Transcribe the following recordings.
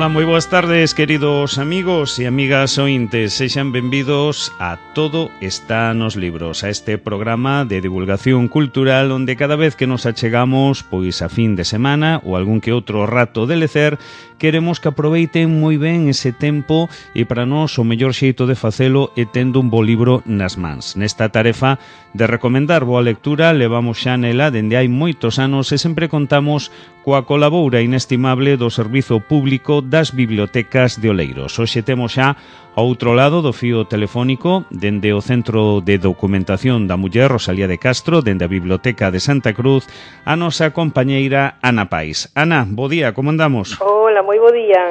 Ola, moi boas tardes, queridos amigos e amigas ointes. Sexan benvidos a Todo está nos libros, a este programa de divulgación cultural onde cada vez que nos achegamos, pois a fin de semana ou algún que outro rato de lecer, queremos que aproveiten moi ben ese tempo e para nós o mellor xeito de facelo é tendo un bo libro nas mans. Nesta tarefa de recomendar boa lectura levamos xa nela dende hai moitos anos e sempre contamos coa colaboura inestimable do Servizo Público das Bibliotecas de Oleiros. Hoxe temos xa ao outro lado do fío telefónico dende o Centro de Documentación da Muller Rosalía de Castro, dende a Biblioteca de Santa Cruz, a nosa compañeira Ana Pais. Ana, bo día, como andamos? Hola, moi bo día.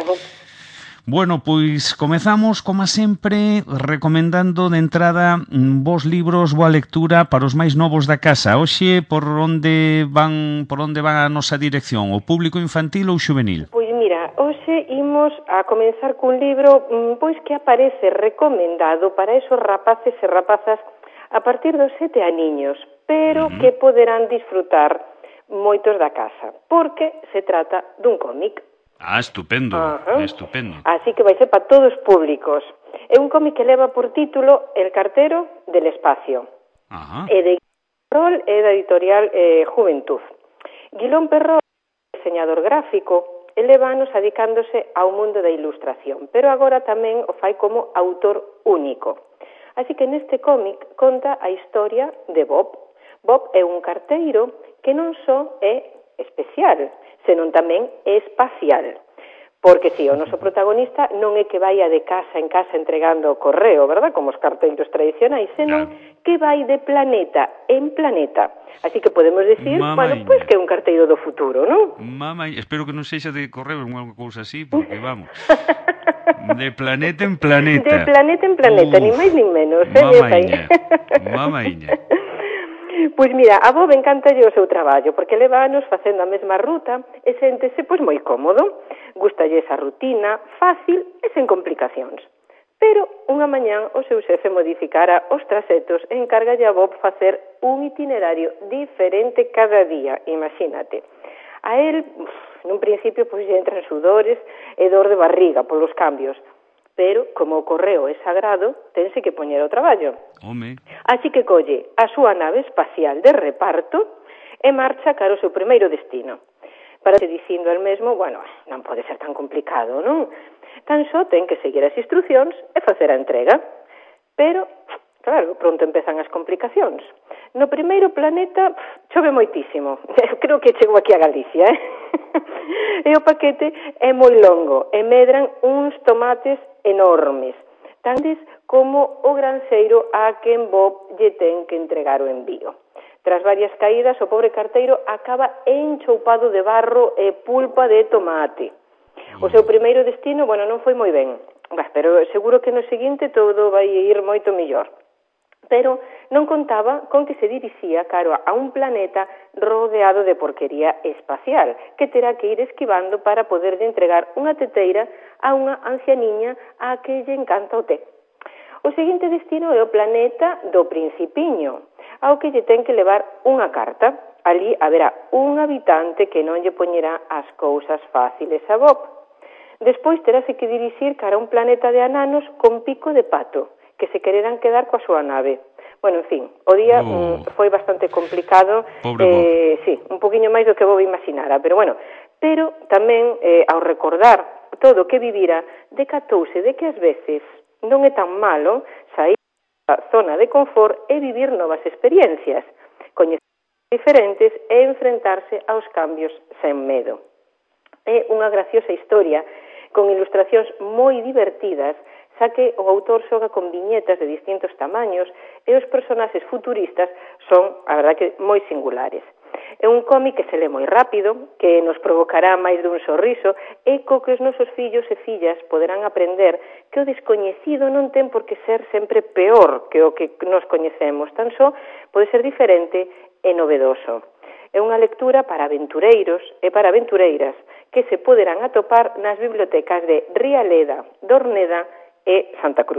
Bueno, pois comezamos, como sempre, recomendando de entrada vos libros, boa lectura para os máis novos da casa. Hoxe, por onde van a nosa dirección? O público infantil ou xuvenil? Pois mira, hoxe imos a comenzar cun libro pois que aparece recomendado para esos rapaces e rapazas a partir dos 7 aniños, pero que poderán disfrutar moitos da casa, porque se trata dun cómic. Ah, estupendo, estupendo. Así que vai ser para todos os públicos. É un cómic que leva por título El cartero del espacio. É de Guilón Perrol e da editorial Juventud. Guilón Perrol, diseñador gráfico, leva anos adicándose ao mundo da ilustración, pero agora tamén o fai como autor único. Así que neste cómic conta a historia de Bob. Bob é un carteiro que non só é especial, senón tamén é espacial. Porque si, o noso protagonista non é que vai de casa en casa entregando o correo, verdad? Como os carteiros tradicionais, senón que vai de planeta en planeta. Así que podemos decir, pois que é un carteiro do futuro, non? Espero que non sexa de correo ou unha cousa así, porque vamos, de planeta en planeta. De planeta en planeta, ni máis ni menos. Mamaíña. Pois mira, a Bob encantalle o seu traballo, porque leva anos facendo a mesma ruta e séntese pois moi cómodo. Gústalle esa rutina, fácil e sen complicacións. Pero unha mañán o seu xefe modificara os trasetos e encárgalle a Bob facer un itinerario diferente cada día, imagínate. A él, nun principio, pois lle entran sudores e dor de barriga polos cambios. Pero, como o correo é sagrado, tense que poñer ao traballo. Así que colle a súa nave espacial de reparto e marcha cara ao seu primeiro destino. Para ser dicindo el mesmo, bueno, non pode ser tan complicado, non? Tan só ten que seguir as instruccións e facer a entrega. Pero, claro, pronto empezan as complicacións. No primeiro planeta chove moitísimo. Creo que chego aquí a Galicia, E o paquete é moi longo e medran uns tomates enormes, tantes como o granxeiro a quen Bob lle ten que entregar o envío. Tras varias caídas, o pobre carteiro acaba enchoupado de barro e pulpa de tomate. O seu primeiro destino, non foi moi ben, pero seguro que no seguinte todo vai ir moito mellor. Pero non contaba con que se dirixía caro a un planeta rodeado de porquería espacial, que terá que ir esquivando para poderlle entregar unha teteira a unha ancianiña a que lle encanta o té. O seguinte destino é o planeta do Principiño, ao que lle ten que levar unha carta. Ali haberá un habitante que non lle poñerá as cousas fáciles a Bob. Despois terase que dirixir cara a un planeta de ananos con pico de pato, que se quererán quedar coa súa nave. En fin, o día foi bastante complicado, sí, un poquinho máis do que vou imaginara, pero tamén, ao recordar todo o que vivira, decatouse de que ás veces non é tan malo sair da zona de confort e vivir novas experiencias, coñecer diferentes e enfrentarse aos cambios sen medo. É unha graciosa historia con ilustracións moi divertidas, xa que o autor xoga con viñetas de distintos tamaños e os personaxes futuristas son, a verdad, que moi singulares. É un cómic que se lê moi rápido, que nos provocará máis dun sorriso e co que os nosos fillos e fillas poderán aprender que o descoñecido non ten por que ser sempre peor que o que nos coñecemos, tan só pode ser diferente e novedoso. É unha lectura para aventureiros e para aventureiras que se poderán atopar nas bibliotecas de Rialeda, Dorneda e Santa Cruz.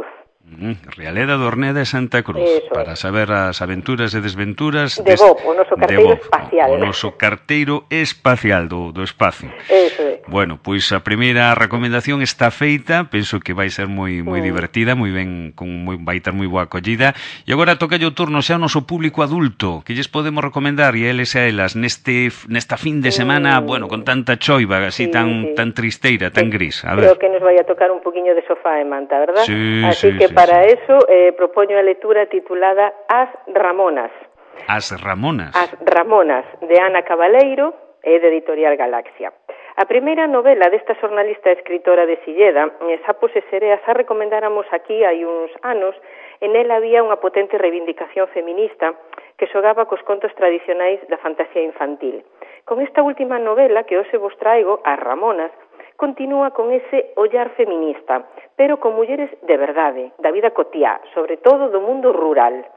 Realeda, Dorneda e Santa Cruz. Eso para saber as aventuras e desventuras de Bob, o noso carteiro espacial. O noso carteiro espacial do espacio. Eso é. Bueno, pois a primeira recomendación está feita, penso que vai ser moi divertida, moi ben, vai ter moi boa acollida. E agora toca o turno xa ao noso público adulto, que lles podemos recomendar e a eles e a elas nesta fin de semana, bueno, con tanta choiva, así tan tristeira, tan gris. A ver. Creo que nos vai a tocar un poquinho de sofá e manta, verdad? Así que para eso propoño a lectura titulada As Ramonas. As Ramonas. As Ramonas, de Ana Cabaleiro e de Editorial Galaxia. A primeira novela desta xornalista e escritora de Silleda, Sapos e Sereas, a recomendáramos aquí hai uns anos. En ela había unha potente reivindicación feminista que xogaba cos contos tradicionais da fantasía infantil. Con esta última novela que hoxe vos traigo, As Ramonas, continúa con ese ollar feminista, pero con mulleres de verdade, da vida cotiá, sobre todo do mundo rural.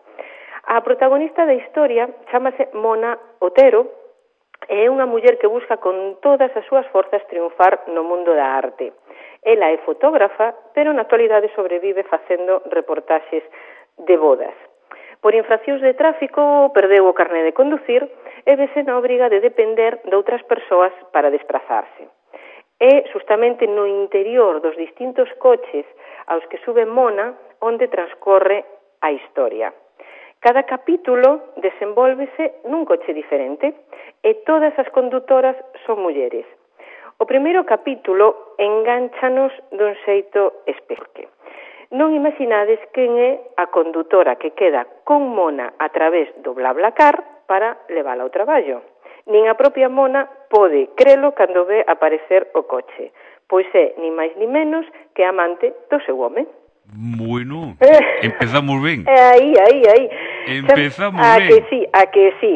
A protagonista da historia chámase Mona Otero e é unha muller que busca con todas as súas forzas triunfar no mundo da arte. Ela é fotógrafa, pero na actualidade sobrevive facendo reportaxes de bodas. Por infraccións de tráfico, perdeu o carné de conducir e vese na obriga de depender de outras persoas para desplazarse. É justamente no interior dos distintos coches aos que sube Mona onde transcorre a historia. Cada capítulo desenvólvese nun coche diferente e todas as condutoras son mulleres. O primeiro capítulo engánchanos dun xeito especial. Non imaginades quen é a condutora que queda con Mona a través do BlaBlaCar para levala ao traballo. Nin a propia Mona pode crelo cando ve aparecer o coche, pois é, ni máis ni menos, que amante do seu home. Bueno, empezamos ben. Aí. Empezamos ben. A que sí.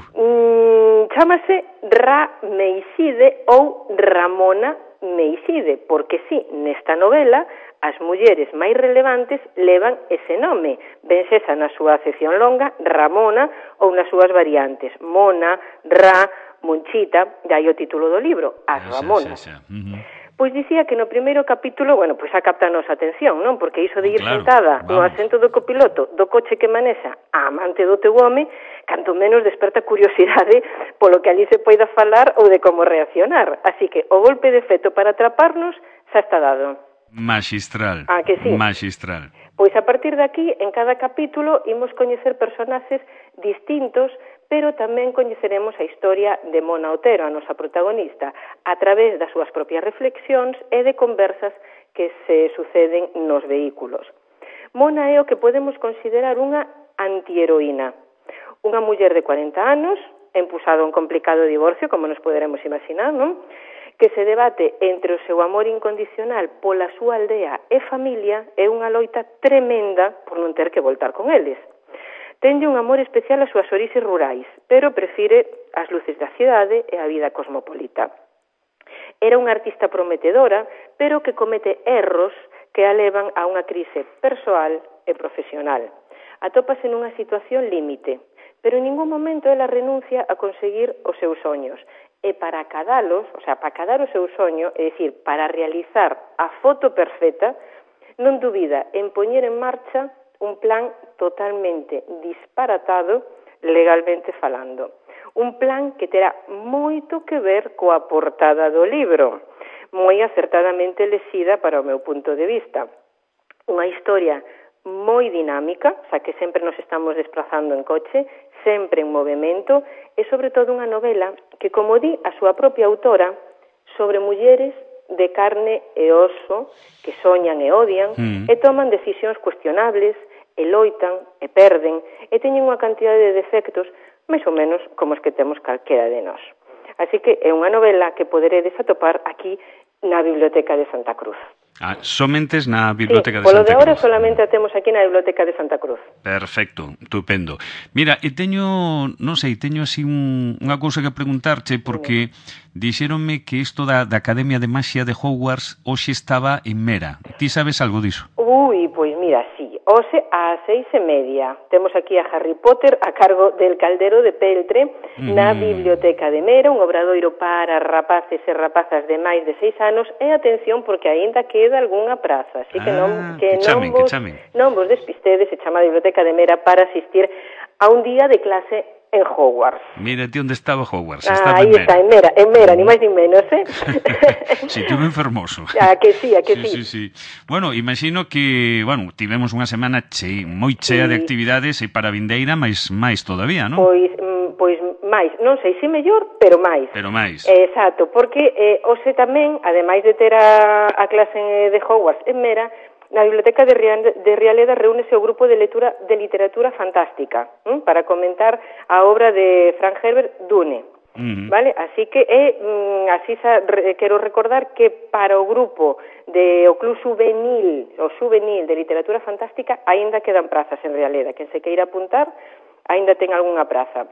Chámase Ra-Meiside ou Ramona Meiside, porque sí, nesta novela as mulleres máis relevantes levan ese nome, ben sexa na súa acepción longa, Ramona, ou nas súas variantes, Mona, Ra, Monchita, e aí o título do libro, As Ramonas. Pois dicía que no primeiro capítulo, bueno, pois a capta a nosa atención, non? Porque iso de ir sentada no asento do copiloto do coche que manexa a amante do teu home, canto menos desperta curiosidade polo que ali se poida falar ou de como reaccionar. Así que o golpe de feto para atraparnos xa está dado. Magistral. Que sí? Magistral. Pois a partir de aquí, en cada capítulo, imos coñecer personaxes distintos, pero tamén coñeceremos a historia de Mona Otero, a nosa protagonista, a través das súas propias reflexións e de conversas que se suceden nos vehículos. Mona é o que podemos considerar unha antiheroína. Unha muller de 40 anos, empusada a un complicado divorcio, como nos poderemos imaginar, non? Que se debate entre o seu amor incondicional pola súa aldea e familia e unha loita tremenda por non ter que voltar con eles. Tenlle un amor especial ás súas orixes rurais, pero prefire as luces da cidade e a vida cosmopolita. Era unha artista prometedora, pero que comete erros que a levan a unha crise persoal e profesional. Atópase nunha situación límite, pero en ningún momento ela renuncia a conseguir os seus soños. E para acadalos, o sea, para acadar o seu soño, é dicir, para realizar a foto perfecta, non dubida en poñer en marcha un plan totalmente disparatado legalmente falando. Un plan que terá moito que ver coa portada do libro, moi acertadamente lexida para o meu punto de vista. Unha historia moi dinámica, o sea, que sempre nos estamos desplazando en coche, sempre en movimento, e sobre todo unha novela que, como di a súa propia autora, sobre mulleres de carne e oso que soñan e odian e toman decisións cuestionables e loitan e perden e teñen unha cantidade de defectos máis ou menos como os que temos calquera de nós. Así que é unha novela que poderedes atopar aquí na Biblioteca de Santa Cruz. Somentes na Biblioteca de Santa Cruz. Polo de agora solamente a temos aquí na Biblioteca de Santa Cruz. Perfecto, estupendo. Mira, e teño así unha cousa que preguntarche, porque dixéronme que isto da Academia de Maxia de Hogwarts hoxe estaba en Mera. Ti sabes algo diso? Pois mira, sí. sí, hoxe ás 6:30. Temos aquí a Harry Potter a cargo del Caldero de Peltre na Biblioteca de Mera, un obradoiro para rapaces e rapazas de máis de 6 anos, e atención porque aínda queda algunha praza, así que non vos despistedes, se chama a Biblioteca de Mera para asistir a un día de clase en Hogwarts. Mírate onde estaba Hogwarts. Aí está, en Mera, ni máis ni menos, Sitio ben fermoso. Que sí. Sí. Bueno, imagino que, tivemos unha semana moi chea de actividades e para a vindeira máis todavía, non? Pois máis, non sei se mellor, pero máis. Exacto, porque hoxe tamén, ademais de ter a clase de Hogwarts en Mera, na Biblioteca de Rialeda reúnese o grupo de literatura fantástica para comentar a obra de Frank Herbert Dune. Vale? Así que quero recordar que para o grupo o Club Juvenil de Literatura Fantástica aínda quedan prazas en Rialeda. Quen se queira apuntar aínda ten algunha praza.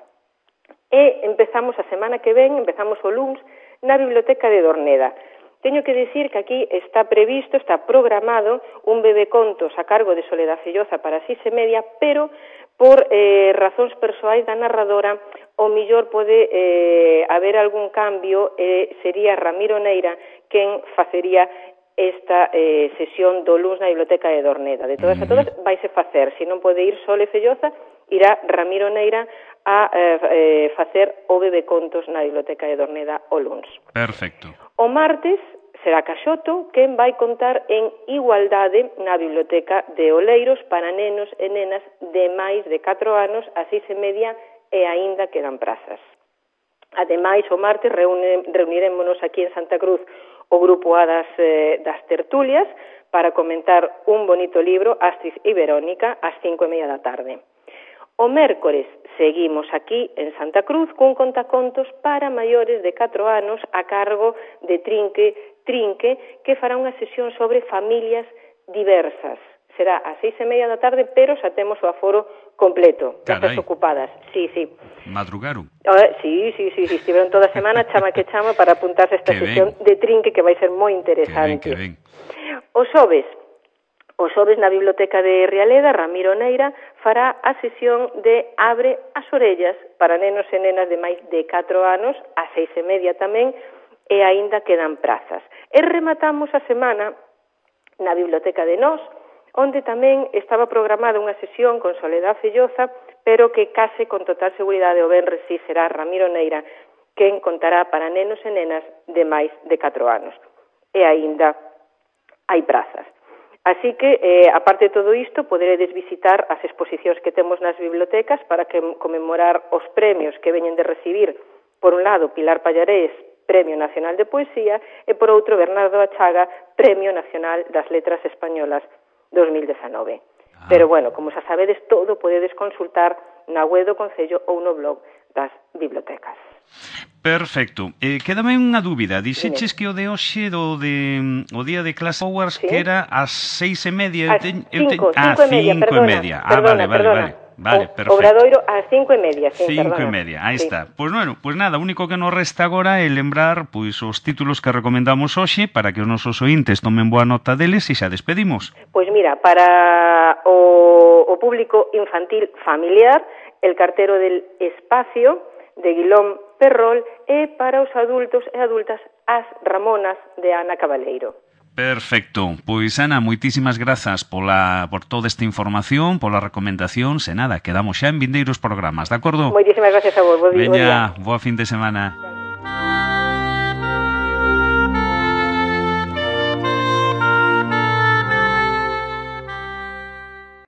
E empezamos a semana que ven, empezamos o luns na Biblioteca de Dorneda. Teño que dicir que aquí está programado un bebecontos a cargo de Soledad Felloza para 6:30, pero por razóns persoais da narradora, o millor pode haber algún cambio, sería Ramiro Neira quen facería esta sesión do luns na Biblioteca de Dorneda. De todas a todas vaise facer, se non pode ir Sole Felloza, irá Ramiro Neira a facer o bebecontos na Biblioteca de Dorneda o luns. Perfecto. O martes será Caxoto quen vai contar en igualdade na Biblioteca de Oleiros para nenos e nenas de máis de 4 anos a 6:30 e aínda quedan prazas. Ademais, o martes reunirémonos aquí en Santa Cruz o grupo A das tertulias para comentar un bonito libro, Astrid e Verónica, ás 5:30 da tarde. O mércores seguimos aquí en Santa Cruz cun contacontos para maiores de 4 anos a cargo de Trinque, que fará unha sesión sobre familias diversas. Será ás 6:30 da tarde, pero xa temos o aforo completo. Estas ocupadas. Sí. Madrugaron? Sí, estiveron toda a semana chama para apuntarse a esta sesión de Trinque que vai ser moi interesante. Que ben. Os xoves na Biblioteca de Rialeda, Ramiro Neira fará a sesión de Abre as orellas para nenos e nenas de máis de 4 anos, ás 6:30 tamén, e aínda quedan prazas. E rematamos a semana na Biblioteca de Nós, onde tamén estaba programada unha sesión con Soledad Felloza, pero que case con total seguridade o venres si será Ramiro Neira quen contará para nenos e nenas de máis de 4 anos. E aínda hai prazas. Así que, aparte de todo isto, poderedes visitar as exposicións que temos nas bibliotecas para conmemorar os premios que veñen de recibir, por un lado, Pilar Pallarés, Premio Nacional de Poesía, e por outro, Bernardo Achaga, Premio Nacional das Letras Españolas 2019. Pero, bueno, como xa sabedes, todo podedes consultar na web do Concello ou no blog das bibliotecas. Perfecto. Quédame unha dúbida. Dixeches que o de hoxe, o día de clase Hogwarts, que era ás 6:30. Ás 5:30, perdona. Vale, perfecto. Obradoiro ás 5:30, 5:30, aí está. Pois nada, o único que nos resta agora é lembrar os títulos que recomendamos hoxe para que os nosos ointes tomen boa nota deles e xa despedimos. Pois mira, para o público infantil familiar, El cartero del espacio, de Guilom Perrol, e para os adultos e adultas, As Ramonas, de Ana Cabaleiro. Perfecto. Pois, Ana, moitísimas grazas por toda esta información, pola recomendación. Se nada, quedamos xa en vindeiros programas, de acordo? Moitísimas gracias a vos. Veña, boa fin de semana.